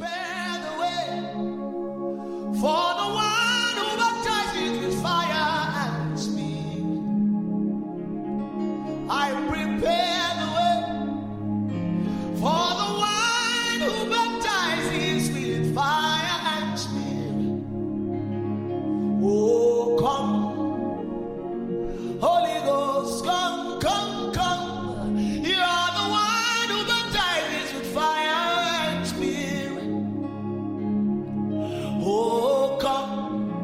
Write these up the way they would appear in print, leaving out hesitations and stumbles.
prepare the way for the one who baptizes with fire and spirit. I prepare the way for the one who baptizes with fire and spirit. Oh, come, Holy Ghost, come, come, come. You are the one who baptizes with fire and spirit. Oh, come,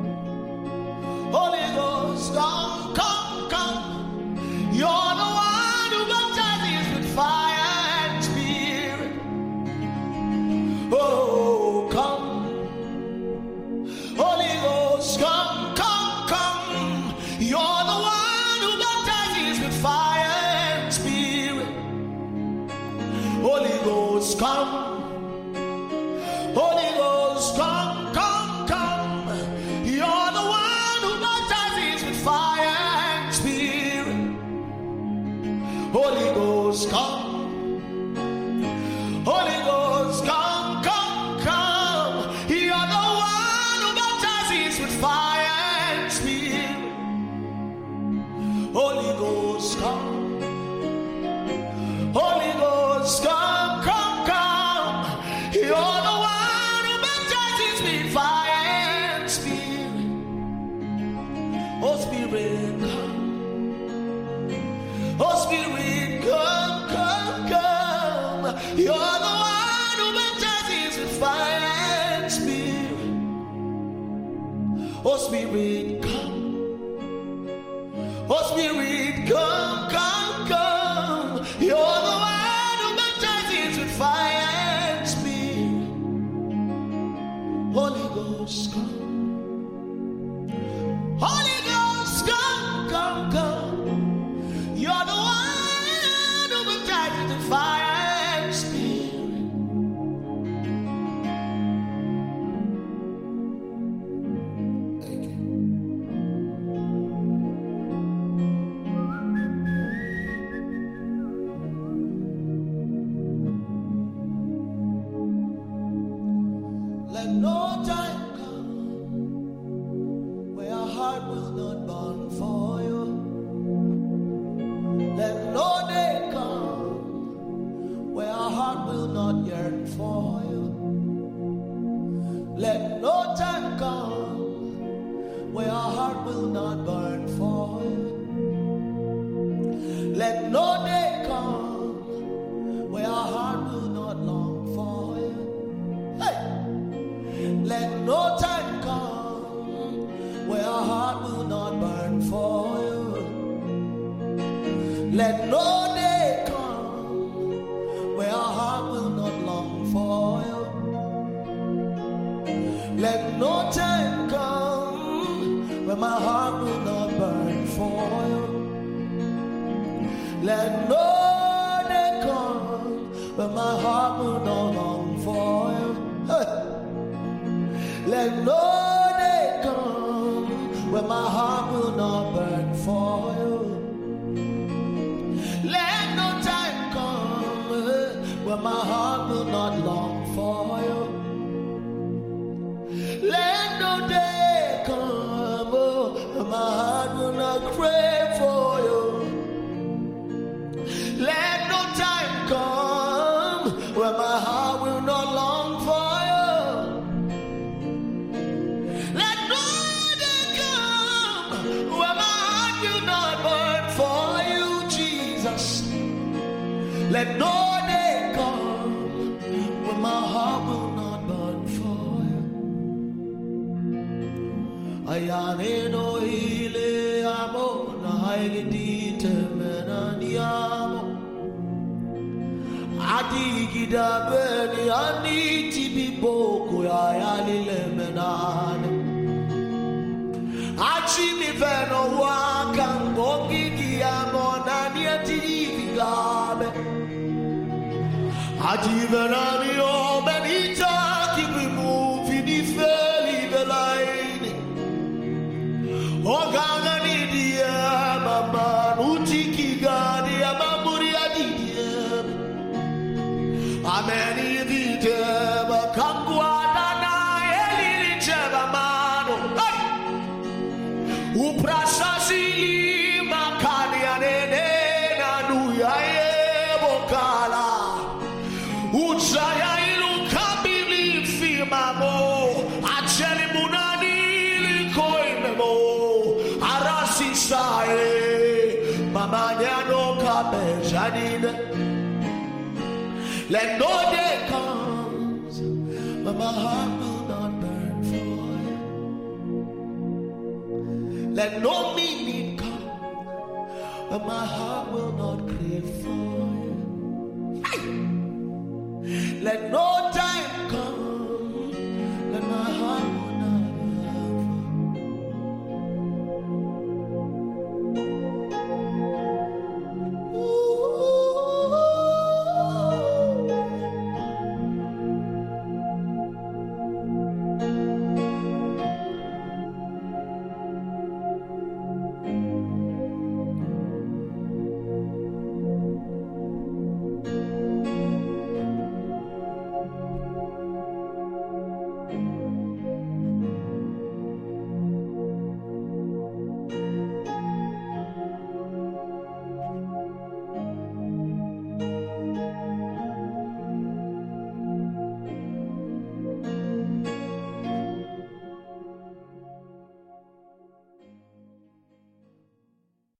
Holy Ghost, come, come, come. You're the one who baptizes with fire and spirit. Oh, come, Holy Ghost, come, come, come. You're the one who baptizes with fire and spirit. Holy Ghost, come. Holy Ghost, come, come, come. You're the one who baptizes with fire and spirit. Holy Ghost, come. Holy Ghost, come, come, come. You're the one who baptizes with fire and spirit. Holy Ghost, come. Holy Ghost, come, come, come. You're the one who baptizes with fire and spirit. Oh, Spirit, come. Oh, Spirit, come, come, come. You're the one who baptizes with fire and spirit. Oh, Spirit, come. Oh, Spirit, come, come, come. You're the one who baptizes with fire and spirit. Holy Ghost, come. Holy Ghost, come, come, come. You're the one who baptizes with fire and spirit. Thank you. Let no time come where our heart will not burn for you. Let no day come where our heart will not yearn for you. Let no time come where our heart will not burn for you. Let no day come where our heart will not long for you. Hey! Let no time come where our heart will not burn for you. Let no day come where our heart will not long for you. Let no time come where my heart will not burn for you. Let no day come where my heart will not long for you. Hey. Let no day come where my heart will not burn for you. Let no time come where my heart will not long for you. Let no day come where my heart will not crave for you. Let no time come where my heart will not long for you. Let no day come where my heart will not burn for you, Jesus. Let no day come when my heart will not burn for you. Ayane no ile amo na haile dite menaniamo. Adigida beni aniti biboko ya yalile menane. Achimi veno waka ngongidi amo nani ativigabe. Adivenani o benita kibimu fini feli belaini. Ogangani dia mama utiki gadi amamuri adidia. Ameni videma kangu Ujaya iluka bili firmamo. Acheli munani likoimemo. Arasi sae. Mamanya no kabe janine. Let no day comes, but my heart will not burn for you. Let no meaning come, but my heart will not crave for you. Hey! Let no